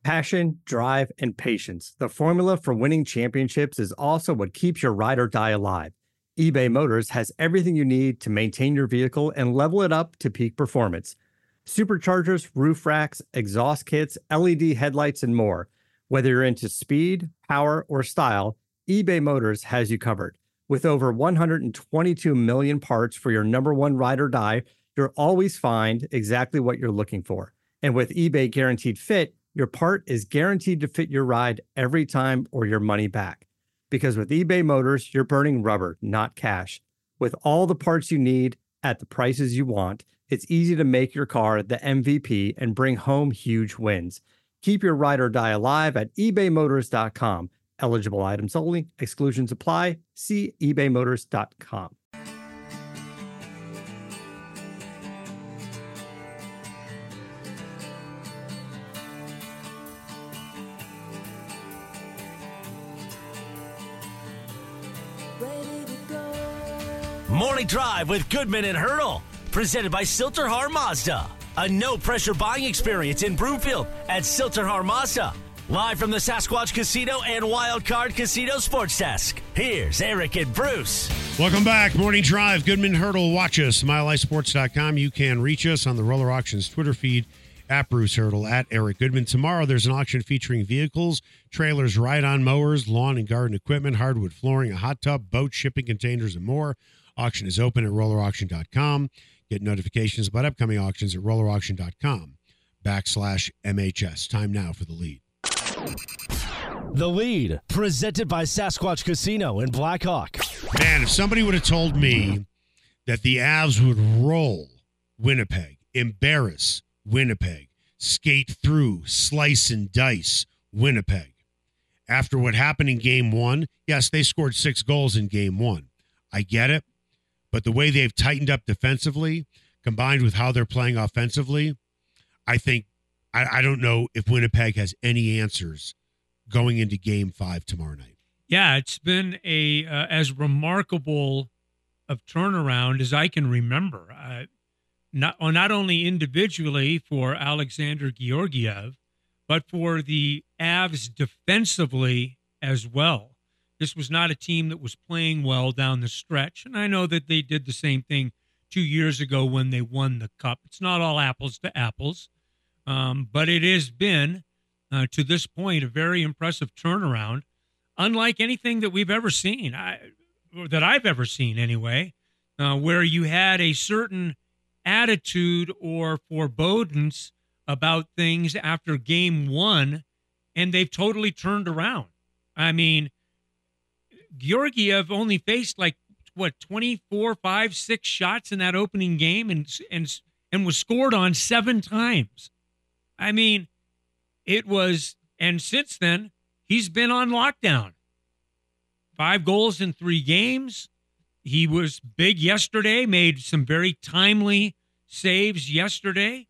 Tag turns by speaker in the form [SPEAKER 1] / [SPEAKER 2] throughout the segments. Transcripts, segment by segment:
[SPEAKER 1] Passion, drive, and patience. The formula for winning championships is also what keeps your ride or die alive. eBay Motors has everything you need to maintain your vehicle and level it up to peak performance. Superchargers, roof racks, exhaust kits, LED headlights, and more. Whether you're into speed, power, or style, eBay Motors has you covered. With over 122 million parts for your number one ride or die, you'll always find exactly what you're looking for. And with eBay Guaranteed Fit, your part is guaranteed to fit your ride every time or your money back. Because with eBay Motors, you're burning rubber, not cash. With all the parts you need at the prices you want, it's easy to make your car the MVP and bring home huge wins. Keep your ride or die alive at ebaymotors.com. Eligible items only. Exclusions apply. See ebaymotors.com.
[SPEAKER 2] Morning Drive with Goodman and Hurdle, presented by Silterhar Mazda. A no-pressure buying experience in Broomfield at Silterhar Mazda. Live from the Sasquatch Casino and Wildcard Casino Sports Desk. Here's Eric and Bruce.
[SPEAKER 3] Welcome back. Morning Drive. Goodman Hurdle. Watch us. MileHighSports.com. You can reach us on the Roller Auctions Twitter feed at Bruce Hurdle, at Eric Goodman. Tomorrow there's an auction featuring vehicles, trailers, ride-on mowers, lawn and garden equipment, hardwood flooring, a hot tub, boats, shipping containers, and more. Auction is open at rollerauction.com. Get notifications about upcoming auctions at rollerauction.com/MHS. Time now for the lead.
[SPEAKER 2] The lead, presented by Sasquatch Casino in Blackhawk.
[SPEAKER 3] Man, if somebody would have told me that the Avs would roll Winnipeg, embarrass Winnipeg, skate through, slice and dice Winnipeg, after what happened in Game 1, yes, they scored 6 goals in Game 1. I get it. But the way they've tightened up defensively, combined with how they're playing offensively, I think, I don't know if Winnipeg has any answers going into Game 5 tomorrow night.
[SPEAKER 4] Yeah, it's been a as remarkable of turnaround as I can remember. Not only individually for Alexander Georgiev, but for the Avs defensively as well. This was not a team that was playing well down the stretch, and I know that they did the same thing 2 years ago when they won the Cup. It's not all apples to apples, but it has been, to this point, a very impressive turnaround, unlike anything that we've ever seen, or that I've ever seen anyway, where you had a certain attitude or forebodance about things after Game 1, and they've totally turned around. I mean, Georgiev only faced 24, 5, 6 shots in that opening game and was scored on 7 times. I mean, it was, and since then, he's been on lockdown. 5 goals in 3 games. He was big yesterday, made some very timely saves yesterday.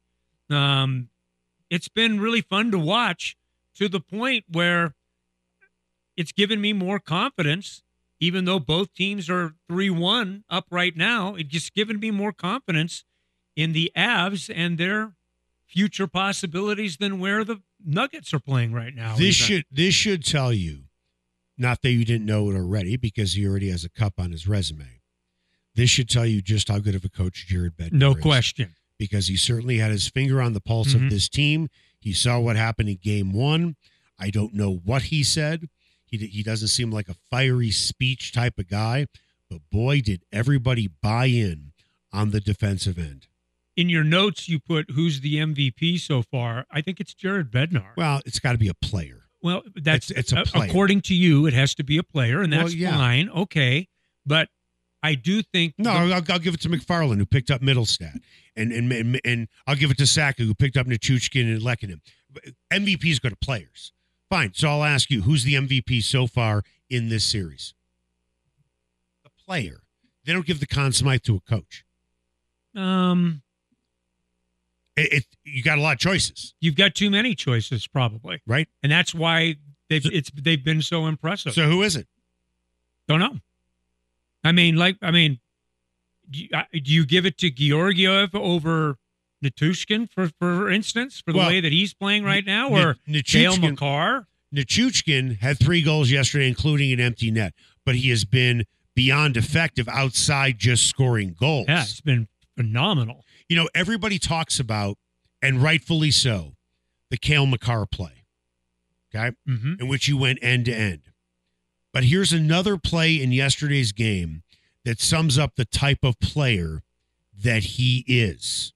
[SPEAKER 4] It's been really fun to watch, to the point where it's given me more confidence, even though both teams are 3-1 up right now. It's just given me more confidence in the Avs and their future possibilities than where the Nuggets are playing right now.
[SPEAKER 3] This should tell you, not that you didn't know it already, because he already has a Cup on his resume. This should tell you just how good of a coach Jared Bednar is.
[SPEAKER 4] No question.
[SPEAKER 3] Because he certainly had his finger on the pulse of this team. He saw what happened in Game 1. I don't know what he said. He doesn't seem like a fiery speech type of guy, but boy, did everybody buy in on the defensive end.
[SPEAKER 4] In your notes, you put who's the MVP so far. I think it's Jared Bednar.
[SPEAKER 3] Well, it's got to be a player.
[SPEAKER 4] Well, that's
[SPEAKER 3] it's a player.
[SPEAKER 4] According to you, it has to be a player, and that's fine. Okay, but I do think
[SPEAKER 3] I'll give it to McFarland, who picked up Middlestat, and I'll give it to Saka, who picked up Nichushkin and Lekanen. MVPs go to players. Fine. So I'll ask you, who's the MVP so far in this series? The player. They don't give the Conn Smythe to a coach. You got a lot of choices.
[SPEAKER 4] You've got too many choices, probably.
[SPEAKER 3] Right.
[SPEAKER 4] And that's why they've been so impressive.
[SPEAKER 3] So who is it?
[SPEAKER 4] Don't know. Do you give it to Georgiev over Nichushkin, for instance, for the way that he's playing right now, or Dale
[SPEAKER 3] Nichushkin-
[SPEAKER 4] McCarr?
[SPEAKER 3] Nichushkin had 3 goals yesterday, including an empty net, but he has been beyond effective outside just scoring goals.
[SPEAKER 4] Yeah, it's been phenomenal.
[SPEAKER 3] You know, everybody talks about, and rightfully so, the Cale Makar play, okay, in which you went end to end. But here's another play in yesterday's game that sums up the type of player that he is.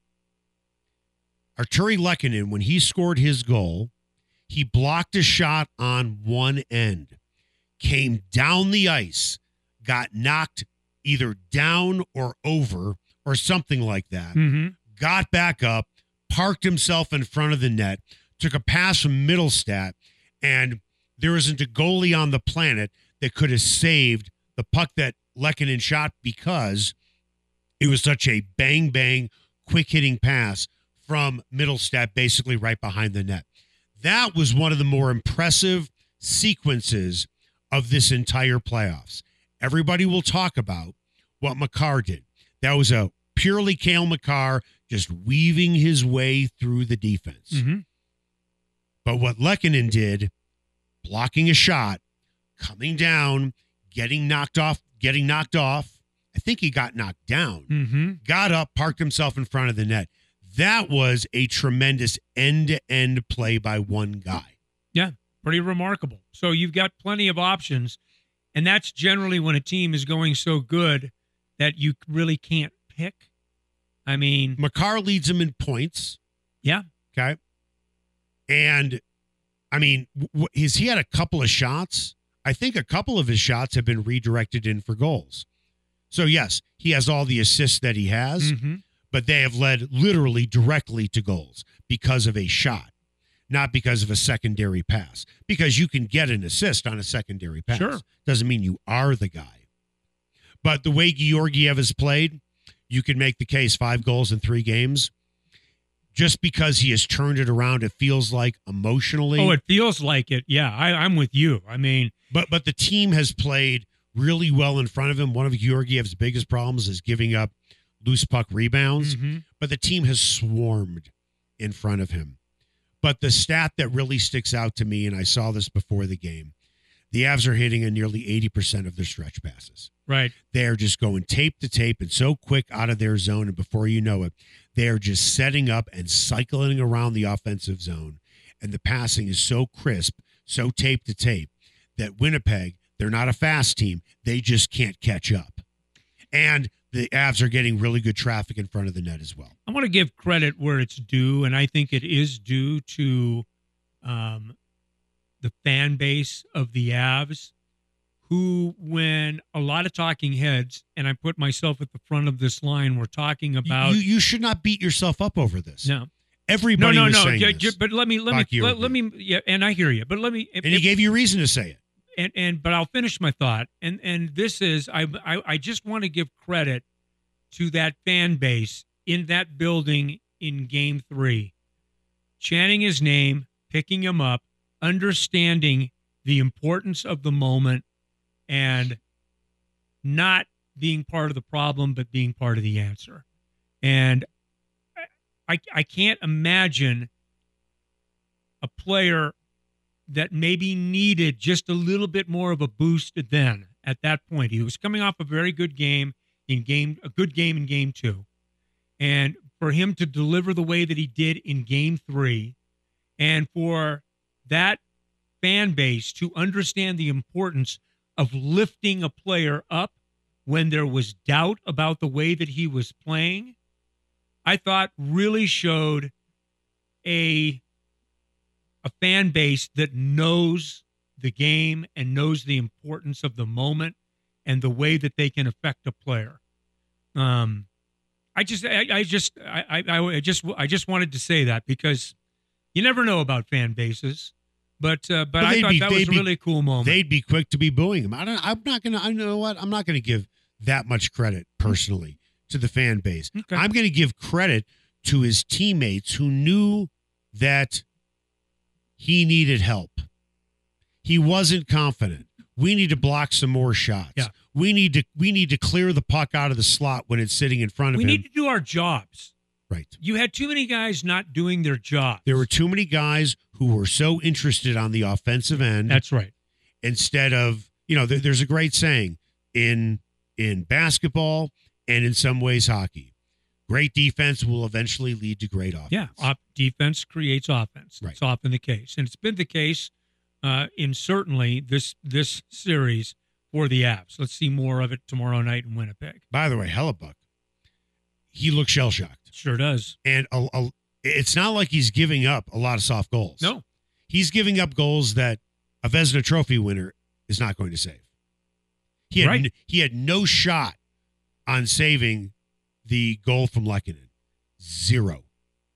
[SPEAKER 3] Arturi Lehkonen, when he scored his goal, he blocked a shot on one end, came down the ice, got knocked either down or over or something like that, got back up, parked himself in front of the net, took a pass from Middlestat, and there isn't a goalie on the planet that could have saved the puck that Lehkonen shot because it was such a bang-bang, quick-hitting pass from Middlestat, basically right behind the net. That was one of the more impressive sequences of this entire playoffs. Everybody will talk about what Makar did. That was a purely Cale Makar just weaving his way through the defense. But what Lehkonen did, blocking a shot, coming down, getting knocked off. I think he got knocked down. Got up, parked himself in front of the net. That was a tremendous end-to-end play by one guy.
[SPEAKER 4] Yeah, pretty remarkable. So you've got plenty of options, and that's generally when a team is going so good that you really can't pick. I mean,
[SPEAKER 3] Makar leads him in points.
[SPEAKER 4] Yeah.
[SPEAKER 3] Okay. And, I mean, he had a couple of shots. I think a couple of his shots have been redirected in for goals. So, yes, he has all the assists that he has, but they have led literally directly to goals because of a shot, not because of a secondary pass. Because you can get an assist on a secondary pass.
[SPEAKER 4] Sure.
[SPEAKER 3] Doesn't mean you are the guy. But the way Georgiev has played, you can make the case 5 goals in 3 games. Just because he has turned it around, it feels like emotionally.
[SPEAKER 4] Oh, it feels like it. Yeah, I'm with you. I mean,
[SPEAKER 3] but the team has played really well in front of him. One of Georgiev's biggest problems is giving up loose puck rebounds, but the team has swarmed in front of him. But the stat that really sticks out to me, and I saw this before the game, the Avs are hitting at nearly 80% of their stretch passes.
[SPEAKER 4] Right.
[SPEAKER 3] They're just going tape to tape and so quick out of their zone, and before you know it, they're just setting up and cycling around the offensive zone. And the passing is so crisp, so tape to tape, that Winnipeg, they're not a fast team. They just can't catch up. And the Avs are getting really good traffic in front of the net as well.
[SPEAKER 4] I want to give credit where it's due, and I think it is due to the fan base of the Avs, who, when a lot of talking heads, and I put myself at the front of this line, we're talking about...
[SPEAKER 3] You should not beat yourself up over this.
[SPEAKER 4] No.
[SPEAKER 3] Everybody was saying this.
[SPEAKER 4] But let me, yeah, and I hear you, but let me...
[SPEAKER 3] And he gave you a reason to say it.
[SPEAKER 4] But I'll finish my thought. And this is, I just want to give credit to that fan base in that building in Game 3, chanting his name, picking him up, understanding the importance of the moment, and not being part of the problem, but being part of the answer. And I can't imagine a player that maybe needed just a little bit more of a boost then at that point. He was coming off a very good game a good game in Game 2. And for him to deliver the way that he did in Game 3, and for that fan base to understand the importance of lifting a player up when there was doubt about the way that he was playing, I thought really showed a fan base that knows the game and knows the importance of the moment and the way that they can affect a player. I just wanted to say that because you never know about fan bases, but I thought that was a really cool moment.
[SPEAKER 3] They'd be quick to be booing him. I'm not going to give that much credit personally to the fan base. Okay. I'm going to give credit to his teammates who knew that he needed help. He wasn't confident. We need to block some more shots.
[SPEAKER 4] Yeah.
[SPEAKER 3] We need to clear the puck out of the slot when it's sitting in front of him.
[SPEAKER 4] We need to do our jobs.
[SPEAKER 3] Right.
[SPEAKER 4] You had too many guys not doing their job.
[SPEAKER 3] There were too many guys who were so interested on the offensive end.
[SPEAKER 4] That's right.
[SPEAKER 3] Instead of, there's a great saying in basketball and in some ways hockey. Great defense will eventually lead to great offense.
[SPEAKER 4] Yeah, defense creates offense.
[SPEAKER 3] Right.
[SPEAKER 4] That's often the case. And it's been the case in certainly this series for the Avs. Let's see more of it tomorrow night in Winnipeg.
[SPEAKER 3] By the way, Hellebuck, he looks shell-shocked.
[SPEAKER 4] Sure does.
[SPEAKER 3] And it's not like he's giving up a lot of soft goals.
[SPEAKER 4] No.
[SPEAKER 3] He's giving up goals that a Vezina Trophy winner is not going to save. He had no shot on saving the goal from Lehkonen. Zero.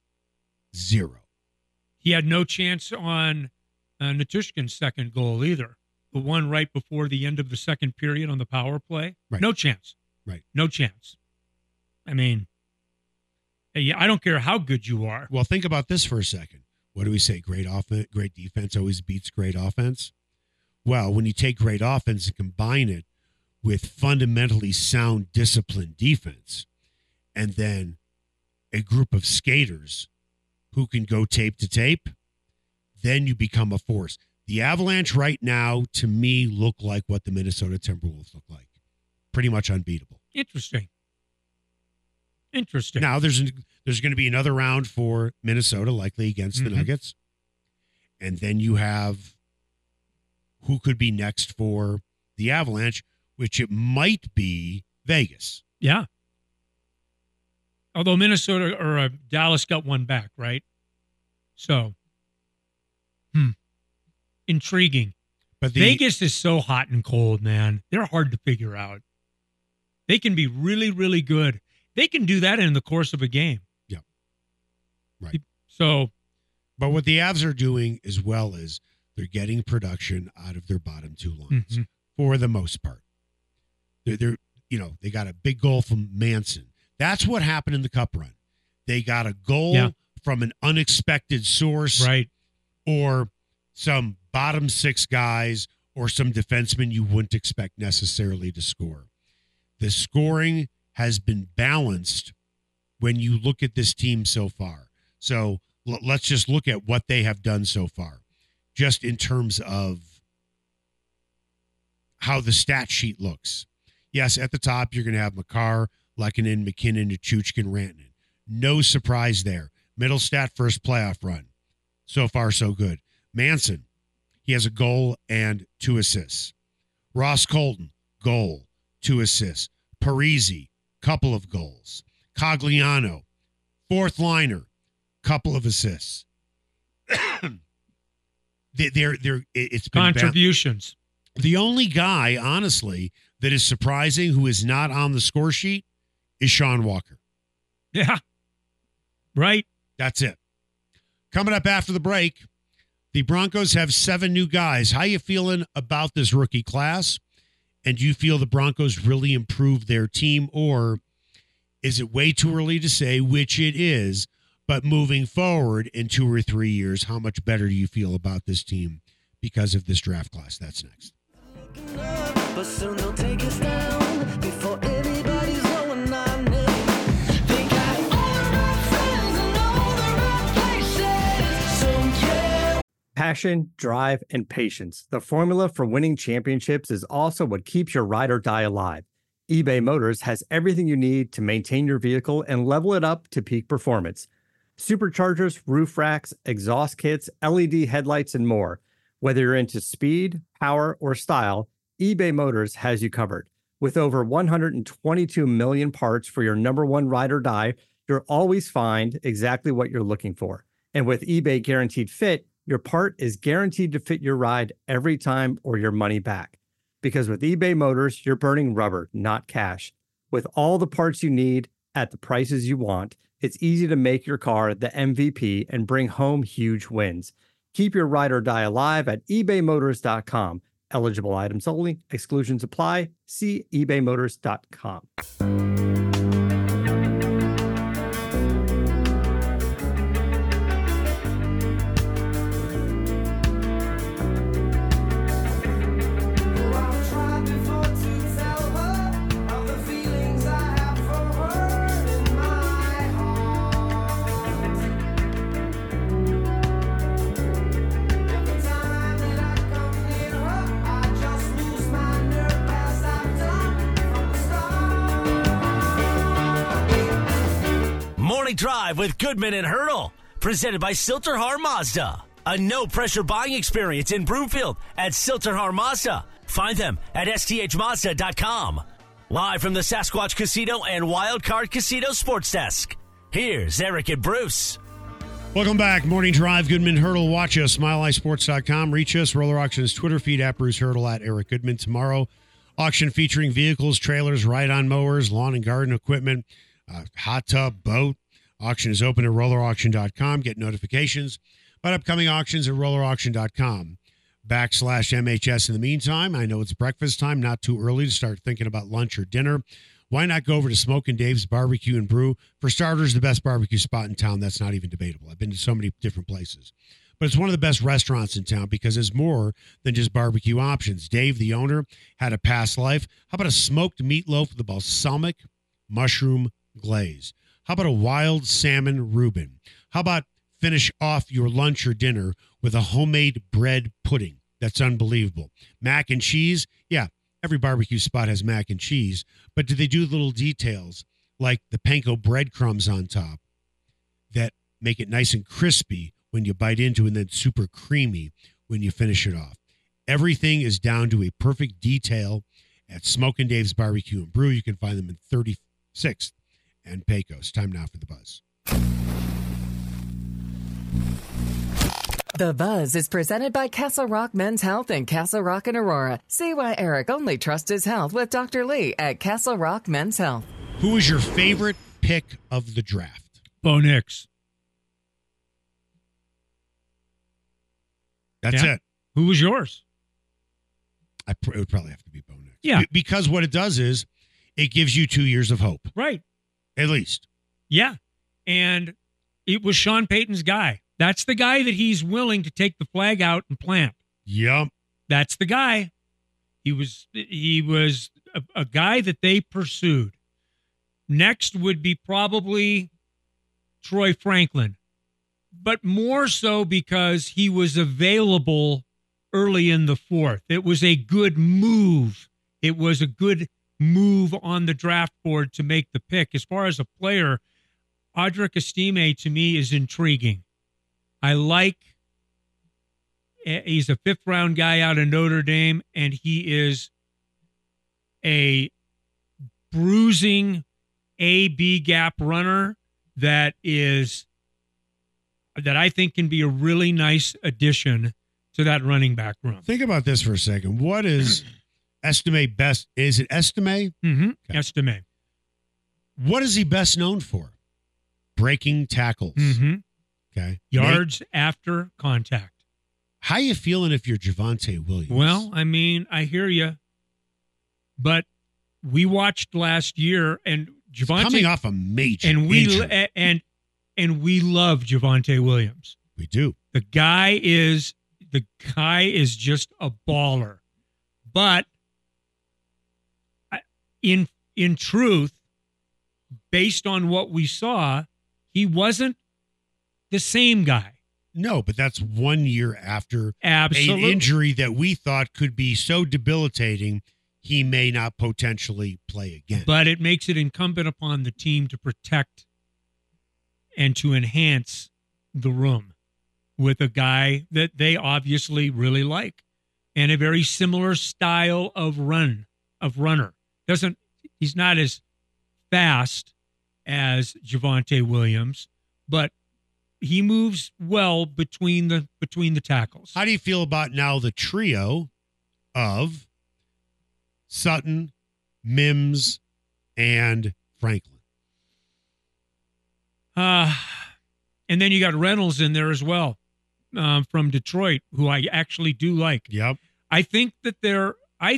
[SPEAKER 4] He had no chance on Natushkin's second goal either. The one right before the end of the second period on the power play.
[SPEAKER 3] Right.
[SPEAKER 4] No chance.
[SPEAKER 3] Right.
[SPEAKER 4] No chance. I mean, I don't care how good you are.
[SPEAKER 3] Well, think about this for a second. What do we say? Great offense, great defense always beats great offense. Well, when you take great offense and combine it with fundamentally sound, disciplined defense, and then a group of skaters who can go tape to tape, then you become a force. The Avalanche right now, to me, look like what the Minnesota Timberwolves look like. Pretty much unbeatable.
[SPEAKER 4] Interesting.
[SPEAKER 3] Now, there's going to be another round for Minnesota, likely against the Nuggets. And then you have who could be next for the Avalanche, which it might be Vegas.
[SPEAKER 4] Yeah. Although Minnesota or Dallas got one back, right? So, intriguing. But Vegas is so hot and cold, man. They're hard to figure out. They can be really, really good. They can do that in the course of a game.
[SPEAKER 3] Yeah. Right.
[SPEAKER 4] So,
[SPEAKER 3] but what the Avs are doing as well is they're getting production out of their bottom two lines for the most part. They're they got a big goal from Manson. That's what happened in the Cup run. They got a goal from an unexpected source,
[SPEAKER 4] right?
[SPEAKER 3] Or some bottom six guys or some defensemen you wouldn't expect necessarily to score. The scoring has been balanced when you look at this team so far. So let's just look at what they have done so far, just in terms of how the stat sheet looks. Yes, at the top, you're going to have Makar, Lehkonen, McKinnon, Nichushkin, Rantanen. No surprise there. Middle stat first playoff run. So far, so good. Manson, he has a goal and 2 assists. Ross Colton, goal, 2 assists. Parise, couple of goals. Cogliano, fourth liner, couple of assists. It's been
[SPEAKER 4] contributions.
[SPEAKER 3] The only guy, honestly, that is surprising who is not on the score sheet is Sean Walker.
[SPEAKER 4] Yeah. Right.
[SPEAKER 3] That's it. Coming up after the break, the Broncos have 7 new guys. How you feeling about this rookie class? And do you feel the Broncos really improved their team, or is it way too early to say, which it is, but moving forward in 2 or 3 years, how much better do you feel about this team because of this draft class? That's next.
[SPEAKER 5] But soon they'll take us down before anybody's going on it. They got all the right friends and all the right places. So yeah.
[SPEAKER 1] Passion, drive, and patience. The formula for winning championships is also what keeps your ride or die alive. eBay Motors has everything you need to maintain your vehicle and level it up to peak performance. Superchargers, roof racks, exhaust kits, LED headlights, and more. Whether you're into speed, power, or style, eBay Motors has you covered. With over 122 million parts for your number one ride or die, you'll always find exactly what you're looking for. And with eBay Guaranteed Fit, your part is guaranteed to fit your ride every time or your money back. Because with eBay Motors, you're burning rubber, not cash. With all the parts you need at the prices you want, it's easy to make your car the MVP and bring home huge wins. Keep your ride or die alive at ebaymotors.com. Eligible items only. Exclusions apply. See ebaymotors.com.
[SPEAKER 5] Tell her. of the feelings I have for her in my heart.
[SPEAKER 2] Drive with Goodman and Hurdle, presented by Silterhar Mazda. A no-pressure buying experience in Broomfield at Silterhar Mazda. Find them at sthmazda.com. Live from the Sasquatch Casino and Wild Card Casino Sports Desk. Here's Eric and Bruce.
[SPEAKER 3] Welcome back. Morning Drive, Goodman Hurdle. Watch us, milehighsports.com. Reach us, Roller Auctions Twitter feed at Bruce Hurdle, at Eric Goodman. Tomorrow, auction featuring vehicles, trailers, ride-on mowers, lawn and garden equipment, hot tub, boat. Auction is open at rollerauction.com. Get notifications about upcoming auctions at rollerauction.com/MHS. In the meantime, I know it's breakfast time, not too early to start thinking about lunch or dinner. Why not go over to Smokin' Dave's Barbecue and Brew? For starters, the best barbecue spot in town. That's not even debatable. I've been to so many different places. But it's one of the best restaurants in town because there's more than just barbecue options. Dave, the owner, had a past life. How about a smoked meatloaf with a balsamic mushroom glaze? How about a wild salmon Reuben? How about finish off your lunch or dinner with a homemade bread pudding? That's unbelievable. Mac and cheese? Yeah, every barbecue spot has mac and cheese, but do they do little details like the panko breadcrumbs on top that make it nice and crispy when you bite into it and then super creamy when you finish it off? Everything is down to a perfect detail at Smokin' Dave's Barbecue and Brew. You can find them in 36th and Pecos. Time now for the buzz.
[SPEAKER 6] The Buzz is presented by Castle Rock Men's Health and Castle Rock and Aurora. See why Eric only trusts his health with Dr. Lee at Castle Rock Men's Health.
[SPEAKER 3] Who is your favorite pick of the draft?
[SPEAKER 4] Bo Nix.
[SPEAKER 3] That's
[SPEAKER 4] Yeah.
[SPEAKER 3] it.
[SPEAKER 4] Who was yours?
[SPEAKER 3] It would probably have to be Bo Nix.
[SPEAKER 4] Yeah.
[SPEAKER 3] Because what it does is it gives you 2 years of hope,
[SPEAKER 4] Right.
[SPEAKER 3] at least.
[SPEAKER 4] Yeah. And it was Sean Payton's guy. That's the guy that he's willing to take the flag out and plant.
[SPEAKER 3] Yep.
[SPEAKER 4] That's the guy. He was a guy that they pursued. Next would be probably Troy Franklin, but more so because he was available early in the fourth. It was a good move. It was a good move on the draft board to make the pick. As far as a player, Audric Estime to me is intriguing. He's a fifth-round guy out of Notre Dame, and he is a bruising A-B gap runner that I think can be a really nice addition to that running back room.
[SPEAKER 3] Think about this for a second. What is Estime best? Is it Estime?
[SPEAKER 4] Mm-hmm.
[SPEAKER 3] Okay.
[SPEAKER 4] Estime.
[SPEAKER 3] What is he best known for? Breaking tackles.
[SPEAKER 4] Mm-hmm.
[SPEAKER 3] Okay.
[SPEAKER 4] Yards after contact.
[SPEAKER 3] How you feeling if you're Javonte Williams?
[SPEAKER 4] Well, I mean, I hear you, but we watched last year, and Javonte
[SPEAKER 3] coming off a major
[SPEAKER 4] and we
[SPEAKER 3] injury.
[SPEAKER 4] and we love Javonte Williams.
[SPEAKER 3] We do.
[SPEAKER 4] The guy is just a baller, but in truth, based on what we saw, he wasn't the same guy.
[SPEAKER 3] No, but that's 1 year after
[SPEAKER 4] Absolutely.
[SPEAKER 3] an injury that we thought could be so debilitating he may not potentially play again.
[SPEAKER 4] But it makes it incumbent upon the team to protect and to enhance the room with a guy that they obviously really like and a very similar style of runner. He's not as fast as Javonte Williams, but he moves well between the tackles.
[SPEAKER 3] How do you feel about now the trio of Sutton, Mims, and Franklin?
[SPEAKER 4] And then you got Reynolds in there as well, from Detroit, who I actually do like.
[SPEAKER 3] Yep.
[SPEAKER 4] I think their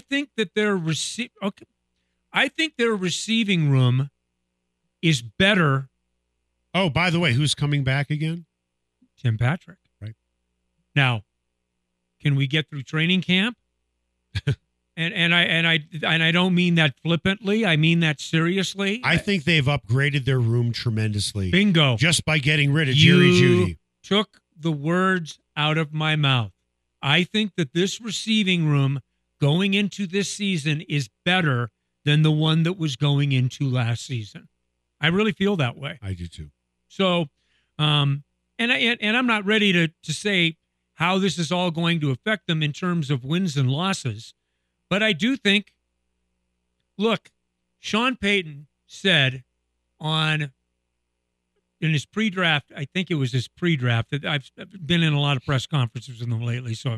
[SPEAKER 4] receiving room is better.
[SPEAKER 3] Oh, by the way, who's coming back again?
[SPEAKER 4] Tim Patrick.
[SPEAKER 3] Right.
[SPEAKER 4] Now, can we get through training camp? and I don't mean that flippantly. I mean that seriously.
[SPEAKER 3] I think they've upgraded their room tremendously.
[SPEAKER 4] Bingo.
[SPEAKER 3] Just by getting rid of Jerry Jeudy.
[SPEAKER 4] Took the words out of my mouth. I think that this receiving room going into this season is better than the one that was going into last season. I really feel that way.
[SPEAKER 3] I do too.
[SPEAKER 4] So, and I'm not ready to say how this is all going to affect them in terms of wins and losses, but I do think, look, Sean Payton said in his pre-draft, I think it was his pre-draft, that I've been in a lot of press conferences with him lately, so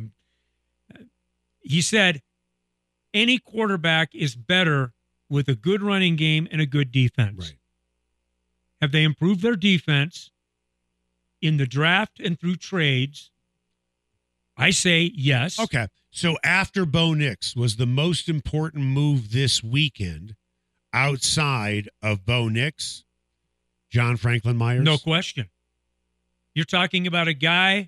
[SPEAKER 4] he said any quarterback is better with a good running game and a good defense.
[SPEAKER 3] Right.
[SPEAKER 4] Have they improved their defense in the draft and through trades? I say yes.
[SPEAKER 3] Okay. So after Bo Nix was the most important move this weekend outside of Bo Nix, John Franklin Myers?
[SPEAKER 4] No question. You're talking about a guy,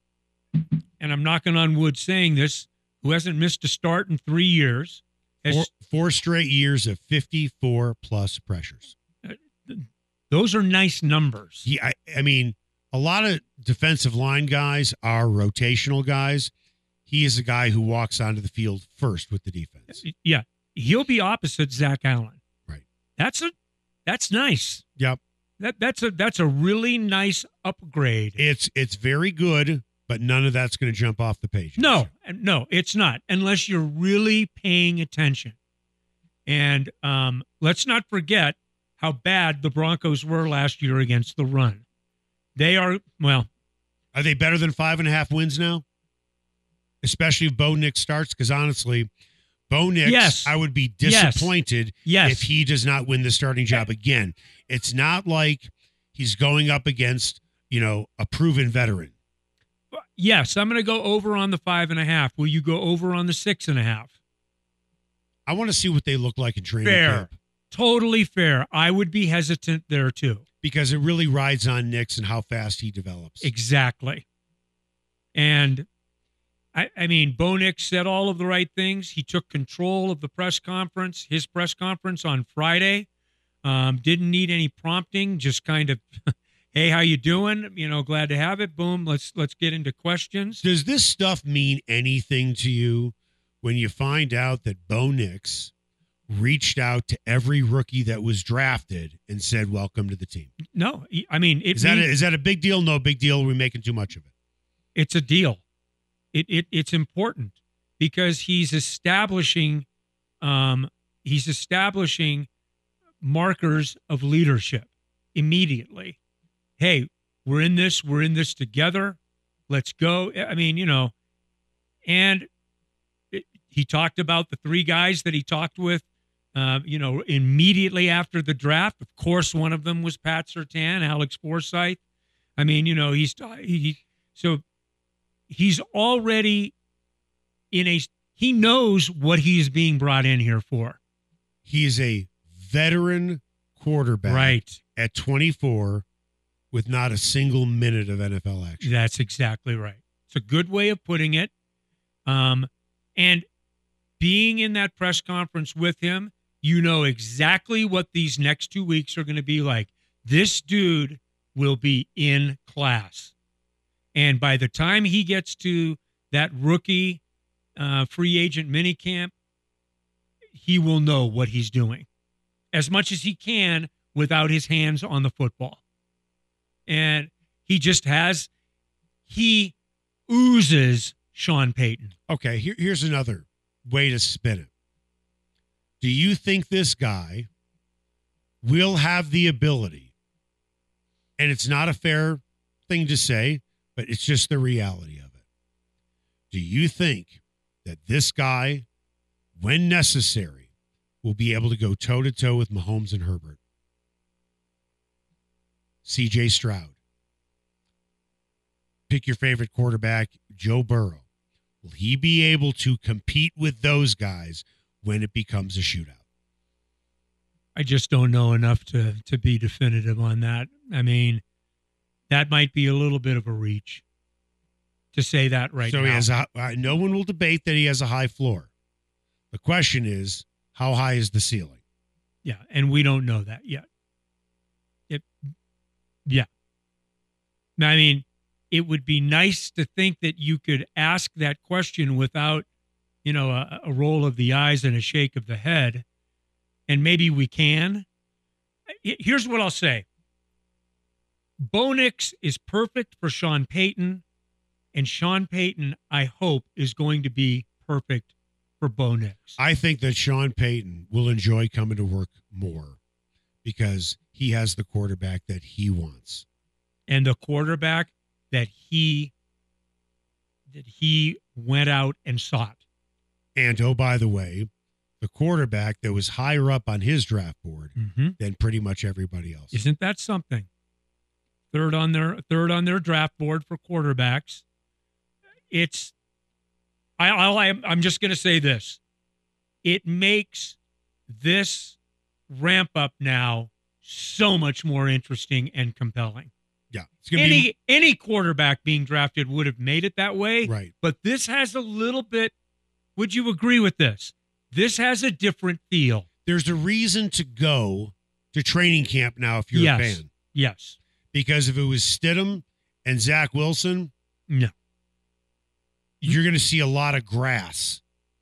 [SPEAKER 4] and I'm knocking on wood saying this, who hasn't missed a start in 3 years.
[SPEAKER 3] Four straight years of 54-plus pressures.
[SPEAKER 4] Those are nice numbers.
[SPEAKER 3] I mean, a lot of defensive line guys are rotational guys. He is a guy who walks onto the field first with the defense.
[SPEAKER 4] Yeah. He'll be opposite Zach Allen.
[SPEAKER 3] Right.
[SPEAKER 4] That's nice.
[SPEAKER 3] Yep.
[SPEAKER 4] That's a really nice upgrade.
[SPEAKER 3] It's very good, but none of that's going to jump off the page.
[SPEAKER 4] No, it's not, unless you're really paying attention. And let's not forget how bad the Broncos were last year against the run. They are
[SPEAKER 3] they better than 5.5 wins now? Especially if Bo Nix starts? Because honestly, Bo Nix,
[SPEAKER 4] yes.
[SPEAKER 3] I would be disappointed
[SPEAKER 4] Yes.
[SPEAKER 3] if he does not win the starting job again. It's not like he's going up against, a proven veteran.
[SPEAKER 4] Yes, I'm going to go over on the 5.5. Will you go over on the 6.5?
[SPEAKER 3] I want to see what they look like in training
[SPEAKER 4] Fair.
[SPEAKER 3] camp.
[SPEAKER 4] Totally fair. I would be hesitant there too.
[SPEAKER 3] Because it really rides on Nix and how fast he develops.
[SPEAKER 4] Exactly. And I mean, Bo Nix said all of the right things. He took control of the press conference, his press conference on Friday. Didn't need any prompting, just kind of, hey, how you doing? Glad to have it. Boom, let's get into questions.
[SPEAKER 3] Does this stuff mean anything to you when you find out that Bo Nix reached out to every rookie that was drafted and said, welcome to the team?
[SPEAKER 4] No, I mean,
[SPEAKER 3] is that a big deal? No big deal. Are we making too much of it?
[SPEAKER 4] It's a deal. It's important because he's establishing markers of leadership immediately. Hey, we're in this together. Let's go. I mean, and he talked about the 3 guys that he talked with, immediately after the draft. Of course, one of them was Pat Surtain, Alex Forsythe. I mean, he's already he knows what he's being brought in here for.
[SPEAKER 3] He is a veteran quarterback
[SPEAKER 4] right
[SPEAKER 3] at 24 with not a single minute of NFL action.
[SPEAKER 4] That's exactly right. It's a good way of putting it. And being in that press conference with him, exactly what these next 2 weeks are going to be like. This dude will be in class. And by the time he gets to that rookie free agent minicamp, he will know what he's doing as much as he can without his hands on the football. And he oozes Sean Payton.
[SPEAKER 3] Okay, here's another way to spin it. Do you think this guy will have the ability, and it's not a fair thing to say, but it's just the reality of it. Do you think that this guy, when necessary, will be able to go toe-to-toe with Mahomes and Herbert? C.J. Stroud. Pick your favorite quarterback, Joe Burrow. Will he be able to compete with those guys when it becomes a shootout?
[SPEAKER 4] I just don't know enough to be definitive on that. I mean, that might be a little bit of a reach to say that right now.
[SPEAKER 3] So he has no one will debate that he has a high floor. The question is, how high is the ceiling?
[SPEAKER 4] Yeah, and we don't know that yet. I mean, it would be nice to think that you could ask that question without, a roll of the eyes and a shake of the head, and maybe we can. Here's what I'll say. Bo Nix is perfect for Sean Payton, and Sean Payton, I hope, is going to be perfect for Bo Nix.
[SPEAKER 3] I think that Sean Payton will enjoy coming to work more because he has the quarterback that he wants.
[SPEAKER 4] And the quarterback that he went out and sought.
[SPEAKER 3] And, oh, by the way, the quarterback that was higher up on his draft board than pretty much everybody else.
[SPEAKER 4] Isn't that something? Third on their draft board for quarterbacks. I'm just going to say this. It makes this ramp up now so much more interesting and compelling.
[SPEAKER 3] Yeah. It's gonna be,
[SPEAKER 4] Any quarterback being drafted would have made it that way.
[SPEAKER 3] right.
[SPEAKER 4] But this has a little bit, would you agree with this? This has a different feel.
[SPEAKER 3] There's a reason to go to training camp now if you're a fan.
[SPEAKER 4] Yes.
[SPEAKER 3] Because if it was Stidham and Zach Wilson,
[SPEAKER 4] No.
[SPEAKER 3] you're going to see a lot of grass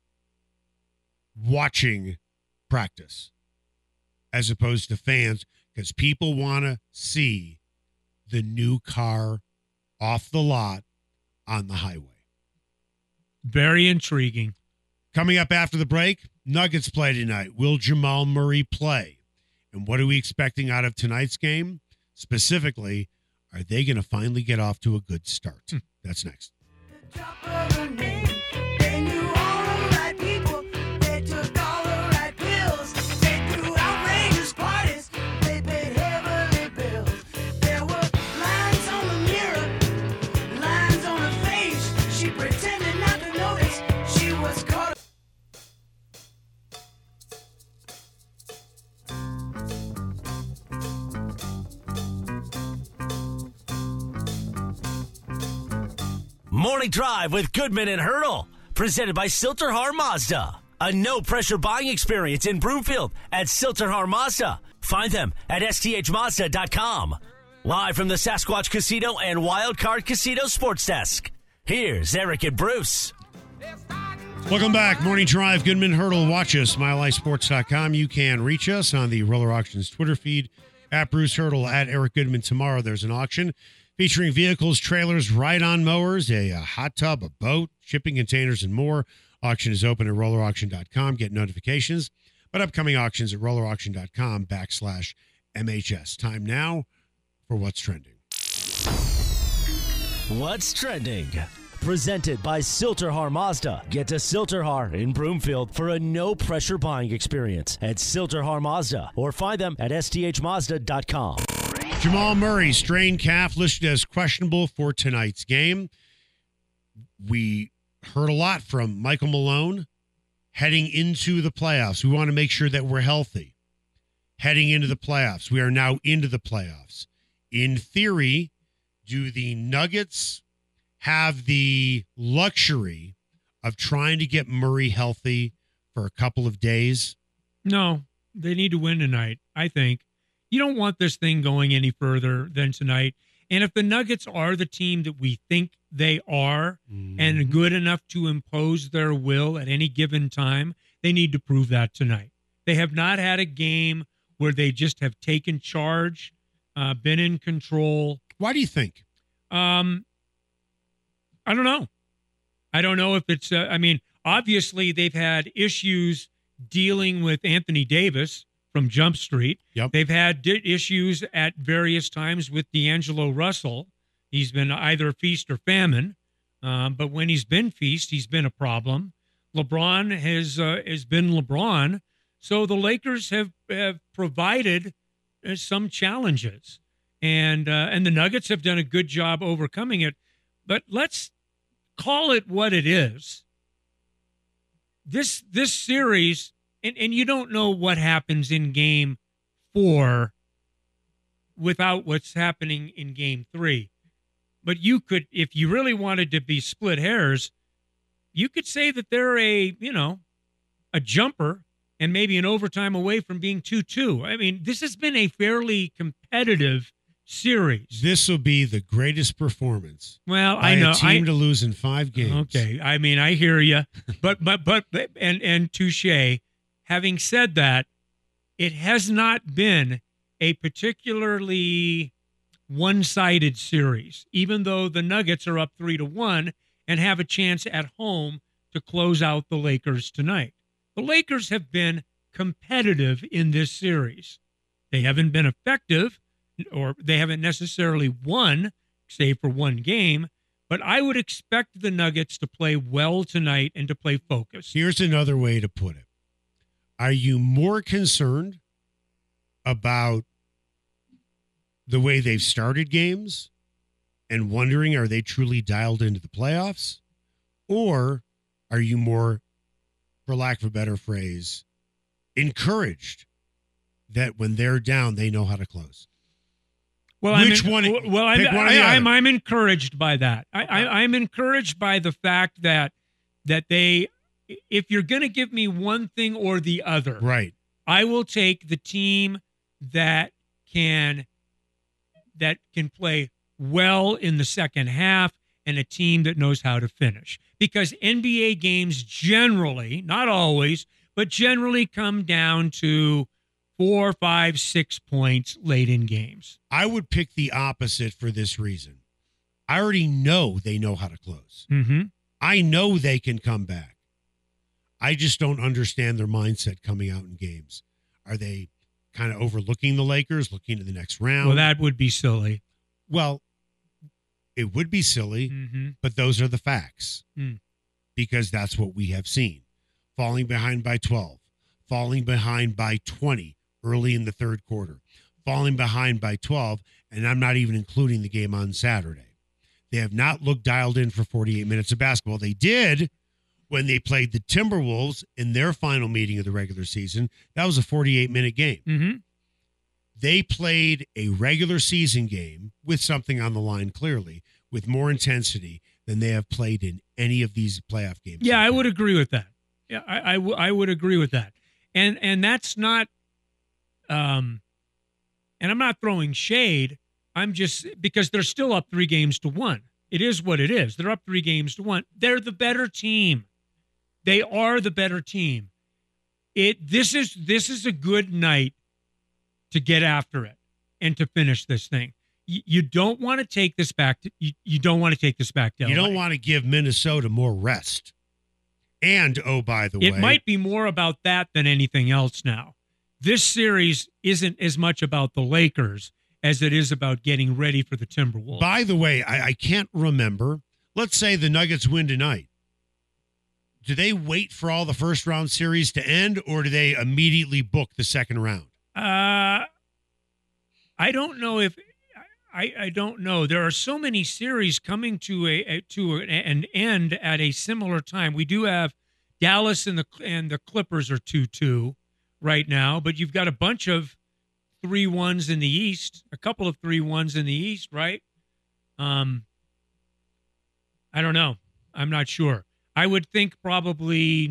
[SPEAKER 3] watching practice as opposed to fans because people want to see the new car off the lot on the highway.
[SPEAKER 4] Very intriguing.
[SPEAKER 3] Coming up after the break, Nuggets play tonight. Will Jamal Murray play? And what are we expecting out of tonight's game? Specifically, are they going to finally get off to a good start? That's next.
[SPEAKER 5] Drop of a name. They knew all the right people. They took all the right pills. They threw outrageous parties. They paid heavily bills. There were lines on the mirror, lines on her face. She pretended not to notice. She was caught.
[SPEAKER 2] Morning Drive with Goodman and Hurdle, presented by Silterhar Mazda. A no-pressure buying experience in Broomfield at Silterhar Mazda. Find them at sthmazda.com. Live from the Sasquatch Casino and Wildcard Casino Sports Desk. Here's Eric and Bruce.
[SPEAKER 3] Welcome back. Morning Drive, Goodman Hurdle. Watch us, MileHighSports.com. You can reach us on the Roller Auctions Twitter feed, at Bruce Hurdle, at Eric Goodman. Tomorrow there's an auction featuring vehicles, trailers, ride-on mowers, a hot tub, a boat, shipping containers, and more. Auction is open at rollerauction.com. Get notifications. But upcoming auctions at rollerauction.com/MHS. Time now for What's Trending.
[SPEAKER 2] What's trending? Presented by Silterhar Mazda. Get to Silterhar in Broomfield for a no-pressure buying experience at Silterhar Mazda or find them at sthmazda.com.
[SPEAKER 3] Jamal Murray, strained calf, listed as questionable for tonight's game. We heard a lot from Michael Malone heading into the playoffs. We want to make sure that we're healthy. Heading into the playoffs. We are now into the playoffs. In theory, do the Nuggets have the luxury of trying to get Murray healthy for a couple of days?
[SPEAKER 4] No, they need to win tonight, I think. You don't want this thing going any further than tonight. And if the Nuggets are the team that we think they are and good enough to impose their will at any given time, they need to prove that tonight. They have not had a game where they just have taken charge, been in control.
[SPEAKER 3] Why do you think?
[SPEAKER 4] I don't know. I don't know if it's, obviously they've had issues dealing with Anthony Davis from Jump Street.
[SPEAKER 3] Yep.
[SPEAKER 4] They've had issues at various times with D'Angelo Russell. He's been either feast or famine. But when he's been feast, he's been a problem. LeBron has been LeBron. So the Lakers have provided some challenges. And the Nuggets have done a good job overcoming it. But let's call it what it is. This series, and you don't know what happens in Game 4 without what's happening in Game 3. But you could, if you really wanted to be split hairs, you could say that they're a jumper and maybe an overtime away from being 2-2. I mean, this has been a fairly competitive series.
[SPEAKER 3] This will be the greatest performance.
[SPEAKER 4] Well,
[SPEAKER 3] by
[SPEAKER 4] I know
[SPEAKER 3] a team to lose in 5 games.
[SPEAKER 4] Okay, I mean, I hear you, but touche. Having said that, it has not been a particularly one-sided series, even though the Nuggets are up 3-1 and have a chance at home to close out the Lakers tonight. The Lakers have been competitive in this series. They haven't been effective, or they haven't necessarily won, save for one game, but I would expect the Nuggets to play well tonight and to play focused.
[SPEAKER 3] Here's another way to put it. Are you more concerned about the way they've started games and wondering, are they truly dialed into the playoffs? Or are you more, for lack of a better phrase, encouraged that when they're down, they know how to close?
[SPEAKER 4] Well,
[SPEAKER 3] Which one?
[SPEAKER 4] Well,
[SPEAKER 3] Pick one or the other.
[SPEAKER 4] I'm encouraged by that. I'm encouraged by the fact that they, if you're going to give me one thing or the other,
[SPEAKER 3] Right.
[SPEAKER 4] I will take the team that can play well in the second half and a team that knows how to finish. Because NBA games generally, not always, but generally come down to 4, 5, 6 points late in games.
[SPEAKER 3] I would pick the opposite for this reason. I already know they know how to close.
[SPEAKER 4] Mm-hmm.
[SPEAKER 3] I know they can come back. I just don't understand their mindset coming out in games. Are they kind of overlooking the Lakers, looking to the next round?
[SPEAKER 4] Well, that would be silly.
[SPEAKER 3] Well, it would be silly,
[SPEAKER 4] Mm-hmm.
[SPEAKER 3] but those are the facts
[SPEAKER 4] Mm.
[SPEAKER 3] because that's what we have seen. Falling behind by 12, falling behind by 20 early in the third quarter, falling behind by 12, and I'm not even including the game on Saturday. They have not looked dialed in for 48 minutes of basketball. They did when they played the Timberwolves in their final meeting of the regular season. That was a 48-minute game.
[SPEAKER 4] Mm-hmm.
[SPEAKER 3] They played a regular season game with something on the line, clearly, with more intensity than they have played in any of these playoff games.
[SPEAKER 4] Yeah, I would agree with that. Yeah, I would agree with that. And that's not, and I'm not throwing shade. I'm just, because they're still up 3-1. It is what it is. They're up 3-1. They're the better team. They are the better team. This is a good night to get after it and to finish this thing. You don't want to take this back to you don't want to take this back to LA.
[SPEAKER 3] You don't want to give Minnesota more rest. And, oh, by the way,
[SPEAKER 4] It might be more about that than anything else now. This series isn't as much about the Lakers as it is about getting ready for the Timberwolves.
[SPEAKER 3] by the way, I can't remember. Let's say the Nuggets win tonight. Do they wait for all the first round series to end, or do they immediately book the second round?
[SPEAKER 4] I don't know if I don't know. There are so many series coming to an end at a similar time. We do have Dallas and the Clippers are 2-2 right now, but you've got a bunch of 3-1s in the East, a couple of 3-1s in the East, right? I don't know. I'm not sure. I would think probably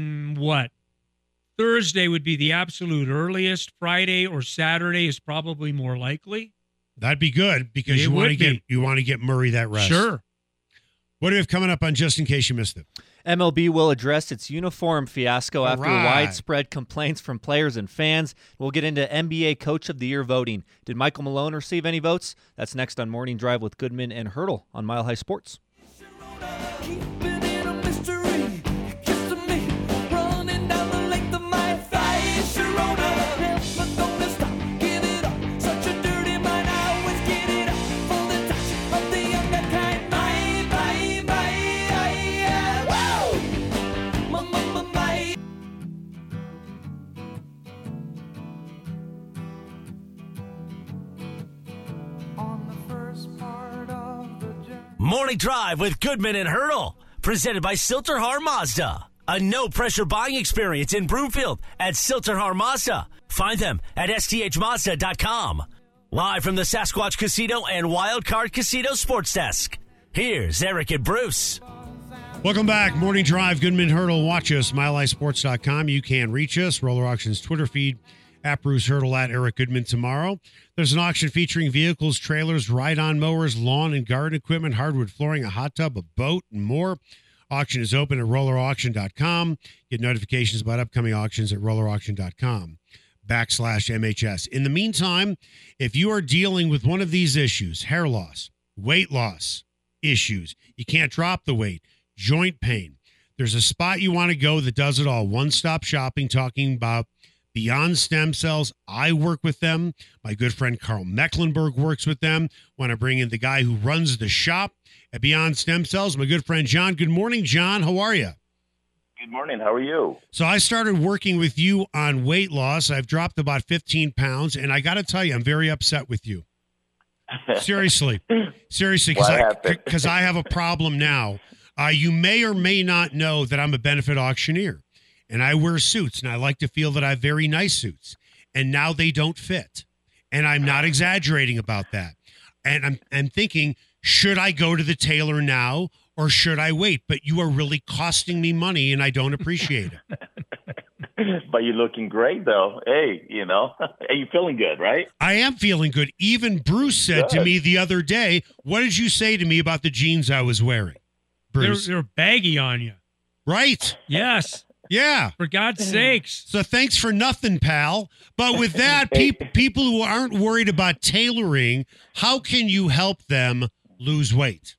[SPEAKER 4] Thursday would be the absolute earliest. Friday or Saturday is probably more likely.
[SPEAKER 3] That'd be good because
[SPEAKER 4] It
[SPEAKER 3] you want
[SPEAKER 4] would
[SPEAKER 3] to get Murray that rest.
[SPEAKER 4] Sure.
[SPEAKER 3] What do we have coming up on just in case you missed it?
[SPEAKER 7] MLB will address its uniform fiasco after
[SPEAKER 3] right.
[SPEAKER 7] widespread complaints from players and fans. We'll get into NBA Coach of the Year voting. Did Michael Malone receive any votes? That's next on Morning Drive with Goodman and Hurdle on Mile High Sports.
[SPEAKER 5] Keeping it a mystery, kissing me, running down the length of my thighs. Sharona, never gonna stop, give it up. Such a dirty mind, I always get it up for the touch of the younger kind. My. On the first part of the journey.
[SPEAKER 2] Morning Drive with Goodman and Hurdle. Presented by Silterhar Mazda. A no-pressure buying experience in Broomfield at Silterhar Mazda. Find them at sthmazda.com. Live from the Sasquatch Casino and Wildcard Casino Sports Desk. Here's Eric and Bruce.
[SPEAKER 3] Welcome back. Morning Drive, Goodman Hurdle. Watch us, milehighsports.com. You can reach us. Roller Auctions Twitter feed, at Bruce Hurdle, at Eric Goodman tomorrow. There's an auction featuring vehicles, trailers, ride-on mowers, lawn and garden equipment, hardwood flooring, a hot tub, a boat, and more. Auction is open at rollerauction.com. Get notifications about upcoming auctions at rollerauction.com. MHS. In the meantime, if you are dealing with one of these issues, hair loss, weight loss issues, you can't drop the weight, joint pain, there's a spot you want to go that does it all. One-stop shopping, talking about Beyond Stem Cells. I work with them. My good friend Carl Mecklenburg works with them. Want to bring in the guy who runs the shop at Beyond Stem Cells, my good friend John. Good morning, John. How are you?
[SPEAKER 8] Good morning. How are you?
[SPEAKER 3] So I started working with you on weight loss. I've dropped about 15 pounds, and I got to tell you, I'm very upset with you. Seriously, because I have a problem now. You may or may not know that I'm a benefit auctioneer, and I wear suits, and I like to feel that I have very nice suits, and now they don't fit, and I'm not exaggerating about that. And I'm thinking, should I go to the tailor now or should I wait? But you are really costing me money, and I don't appreciate it.
[SPEAKER 8] But you're looking great, though. Hey, are you feeling good, right?
[SPEAKER 3] I am feeling good. Even Bruce said to me the other day, what did you say to me about the jeans I was wearing? Bruce.
[SPEAKER 4] They're baggy on you.
[SPEAKER 3] Right.
[SPEAKER 4] Yes.
[SPEAKER 3] Yeah.
[SPEAKER 4] For God's sakes.
[SPEAKER 3] So thanks for nothing, pal. But with that, people who aren't worried about tailoring, how can you help them lose weight?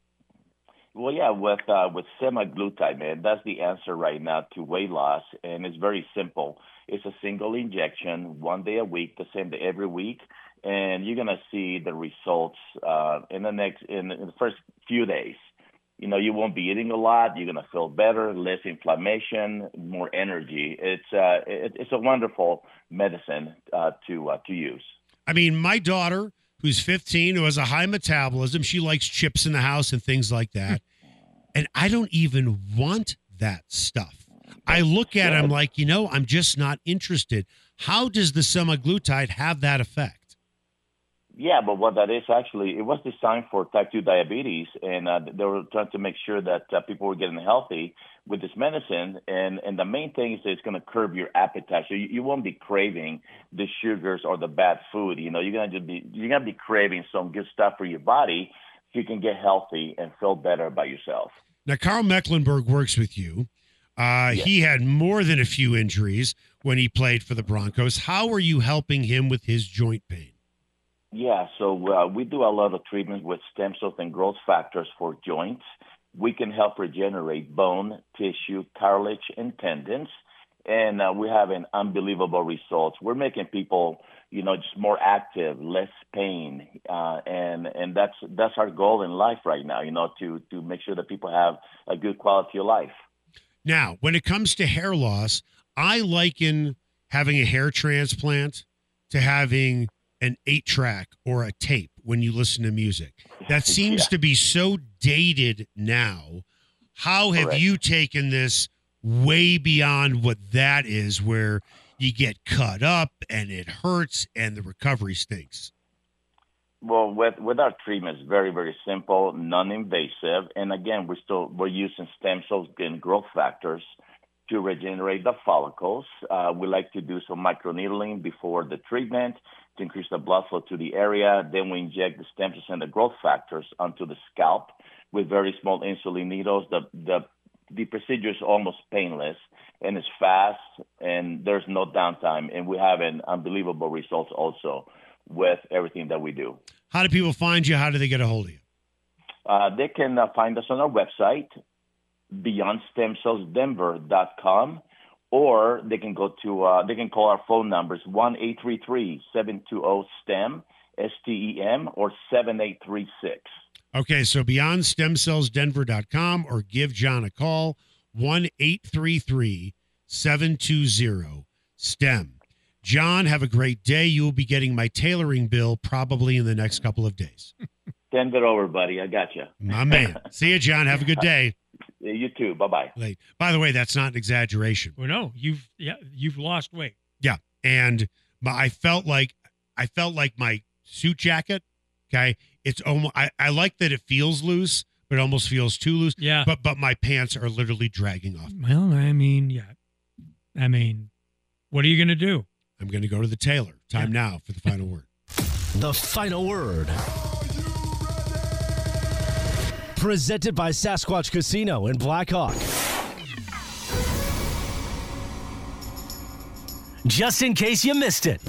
[SPEAKER 8] Well, yeah, with semaglutide, man, that's the answer right now to weight loss, and it's very simple. It's a single injection, 1 day a week, the same day every week, and you're gonna see the results in the first few days. You won't be eating a lot. You're gonna feel better, less inflammation, more energy. It's a wonderful medicine to use.
[SPEAKER 3] I mean, my daughter, who's 15, who has a high metabolism, she likes chips in the house and things like that. And I don't even want that stuff. I look at it, I'm like, I'm just not interested. How does the semaglutide have that effect?
[SPEAKER 8] Yeah, but what that is actually, it was designed for type 2 diabetes, and they were trying to make sure that people were getting healthy with this medicine. And the main thing is that it's going to curb your appetite, so you won't be craving the sugars or the bad food. You're gonna be craving some good stuff for your body, so you can get healthy and feel better about yourself.
[SPEAKER 3] Now, Carl Mecklenburg works with you. Yes. He had more than a few injuries when he played for the Broncos. How are you helping him with his joint pain?
[SPEAKER 8] Yeah, so we do a lot of treatments with stem cells and growth factors for joints. We can help regenerate bone, tissue, cartilage, and tendons, and we're having unbelievable results. We're making people, just more active, less pain, and that's our goal in life right now. To make sure that people have a good quality of life.
[SPEAKER 3] Now, when it comes to hair loss, I liken having a hair transplant to having an 8-track or a tape when you listen to music. That seems to be so dated now. How have you taken this way beyond what that is, where you get cut up and it hurts and the recovery stinks?
[SPEAKER 8] Well, with our treatment, it's very, very simple, non-invasive. And again, we're using stem cells and growth factors to regenerate the follicles. We like to do some microneedling before the treatment to increase the blood flow to the area. Then we inject the stem cells and the growth factors onto the scalp with very small insulin needles. The procedure is almost painless, and it's fast, and there's no downtime. And we have an unbelievable results also with everything that we do.
[SPEAKER 3] How do people find you? How do they get a hold of you?
[SPEAKER 8] They can find us on our website, BeyondStemCellsDenver.com, or they can go to they can call our phone numbers 1-833-720-STEM, STEM, or 7836.
[SPEAKER 3] Okay, so BeyondStemCellsDenver.com, or give John a call, 1-833-720-STEM. John, have a great day. You will be getting my tailoring bill probably in the next couple of days.
[SPEAKER 8] Send it over, buddy. I got you.
[SPEAKER 3] My man. See you, John. Have a good day.
[SPEAKER 8] You too. Bye-bye.
[SPEAKER 3] Late. By the way, that's not an exaggeration.
[SPEAKER 4] Well, no, you've lost weight.
[SPEAKER 3] Yeah, and I felt like my suit jacket. Okay, it's almost. I like that it feels loose, but it almost feels too loose.
[SPEAKER 4] Yeah.
[SPEAKER 3] But my pants are literally dragging off.
[SPEAKER 4] Well, I mean, what are you going to do?
[SPEAKER 3] I'm going to go to the tailor. Time now for the final word.
[SPEAKER 2] The final word. Presented by Sasquatch Casino in Blackhawk. just in case you missed it.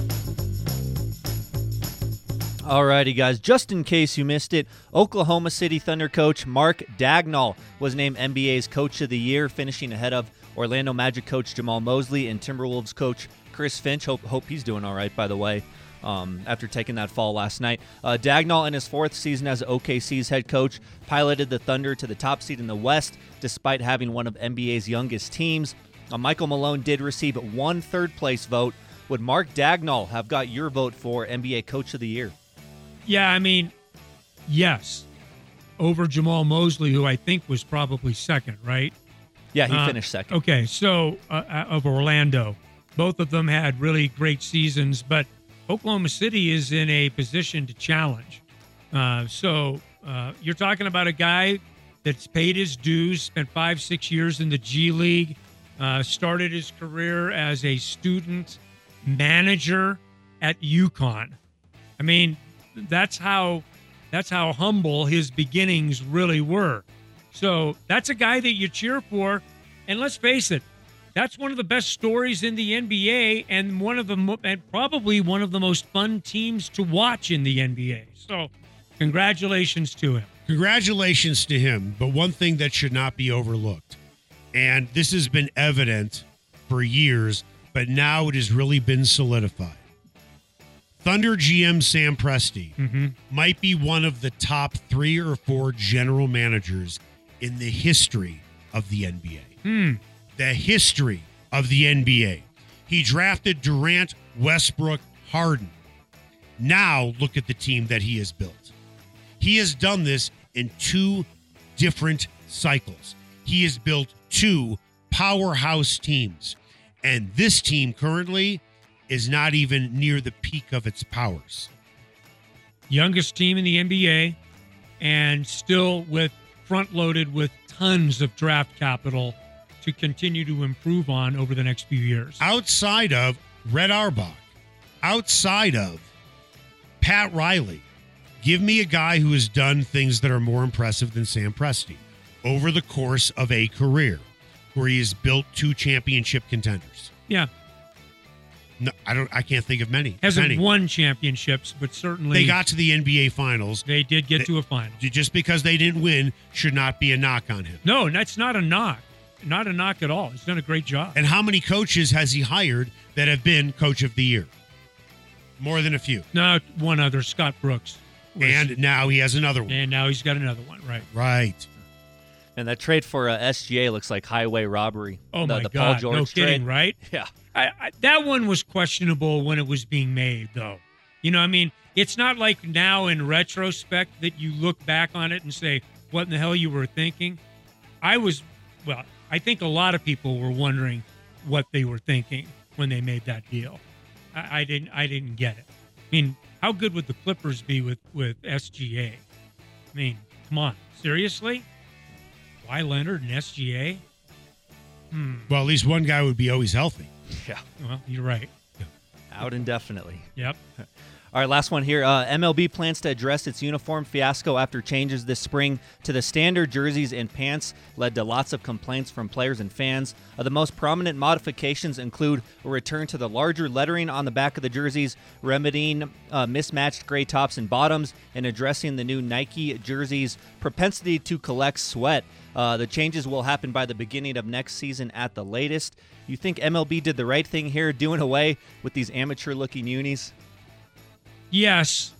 [SPEAKER 7] Alrighty, guys, just in case you missed it, Oklahoma City Thunder coach Mark Dagnall was named NBA's Coach of the Year, finishing ahead of Orlando Magic coach Jamal Mosley and Timberwolves coach Chris Finch. Hope he's doing all right, by the way, after taking that fall last night. Dagnall, in his fourth season as OKC's head coach, piloted the Thunder to the top seed in the West, despite having one of NBA's youngest teams. Michael Malone did receive one third-place vote. Would Mark Dagnall have got your vote for NBA Coach of the Year?
[SPEAKER 4] Yeah, I mean, yes. Over Jamal Mosley, who I think was probably second, right?
[SPEAKER 7] Yeah, he finished second.
[SPEAKER 4] Okay, so of Orlando. Both of them had really great seasons, but Oklahoma City is in a position to challenge. So you're talking about a guy that's paid his dues, spent 5-6 years in the G League, started his career as a student manager at UConn. I mean, that's how humble his beginnings really were. So that's a guy that you cheer for. And let's face it, that's one of the best stories in the NBA and probably one of the most fun teams to watch in the NBA. So congratulations to him.
[SPEAKER 3] Congratulations to him. But one thing that should not be overlooked, and this has been evident for years, but now it has really been solidified. Thunder GM Sam Presti might be one of the top 3 or 4 general managers in the history of the NBA. The history of the NBA. He drafted Durant, Westbrook, Harden. Now look at the team that he has built. He has done this in 2 different cycles. He has built 2 powerhouse teams. And this team currently is not even near the peak of its powers.
[SPEAKER 4] Youngest team in the NBA, and still front-loaded with tons of draft capital to continue to improve on over the next few years.
[SPEAKER 3] Outside of Red Auerbach, outside of Pat Riley, give me a guy who has done things that are more impressive than Sam Presti over the course of a career where he has built 2 championship contenders.
[SPEAKER 4] Yeah.
[SPEAKER 3] No, I can't think of many.
[SPEAKER 4] Hasn't won championships, but certainly
[SPEAKER 3] they got to the NBA Finals.
[SPEAKER 4] They did get to a final.
[SPEAKER 3] Just because they didn't win should not be a knock on him.
[SPEAKER 4] No, that's not a knock. Not a knock at all. He's done a great job.
[SPEAKER 3] And how many coaches has he hired that have been Coach of the Year? More than a few.
[SPEAKER 4] No, one other, Scott Brooks.
[SPEAKER 3] And now he has another one.
[SPEAKER 4] And now he's got another one, right.
[SPEAKER 3] Right.
[SPEAKER 7] And that trade for SGA looks like highway robbery.
[SPEAKER 4] Oh,
[SPEAKER 7] the
[SPEAKER 4] my
[SPEAKER 7] Paul
[SPEAKER 4] God.
[SPEAKER 7] George
[SPEAKER 4] No kidding,
[SPEAKER 7] trade.
[SPEAKER 4] right?
[SPEAKER 7] Yeah.
[SPEAKER 4] That one was questionable when it was being made, though. You know, I mean, it's not like now in retrospect that you look back on it and say, what in the hell you were thinking? I think a lot of people were wondering what they were thinking when they made that deal. I didn't get it. I mean, how good would the Clippers be with SGA? I mean, come on. Seriously? Why Leonard and SGA?
[SPEAKER 3] Well, at least one guy would be always healthy.
[SPEAKER 7] Yeah.
[SPEAKER 4] Well, you're right.
[SPEAKER 7] Out indefinitely.
[SPEAKER 4] Yep.
[SPEAKER 7] All right, last one here. MLB plans to address its uniform fiasco after changes this spring to the standard jerseys and pants led to lots of complaints from players and fans. The most prominent modifications include a return to the larger lettering on the back of the jerseys, remedying mismatched gray tops and bottoms, and addressing the new Nike jerseys' propensity to collect sweat. The changes will happen by the beginning of next season at the latest. You think MLB did the right thing here, doing away with these amateur-looking unis?
[SPEAKER 4] Yes.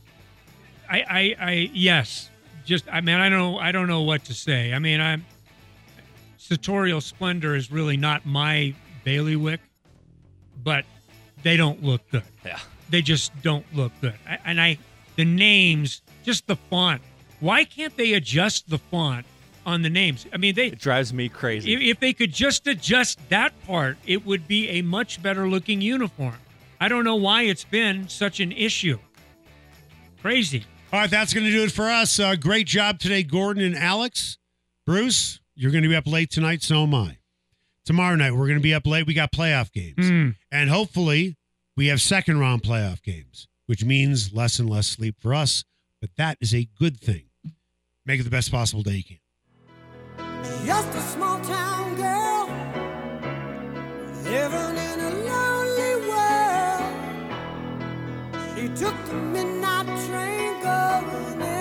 [SPEAKER 4] Yes. I don't know what to say. I mean, sartorial splendor is really not my bailiwick, but they don't look good.
[SPEAKER 7] Yeah.
[SPEAKER 4] They just don't look good. The names, just the font. Why can't they adjust the font on the names? I mean,
[SPEAKER 7] it drives me crazy.
[SPEAKER 4] If they could just adjust that part, it would be a much better looking uniform. I don't know why it's been such an issue. Crazy.
[SPEAKER 3] All right, that's going to do it for us. Great job today, Gordon and Alex. Bruce, you're going to be up late tonight, so am I. Tomorrow night, we're going to be up late. We got playoff games. And hopefully, we have second-round playoff games, which means less and less sleep for us. But that is a good thing. Make it the best possible day you can.
[SPEAKER 5] Just a small town girl living in a lonely world. She took the midnight train going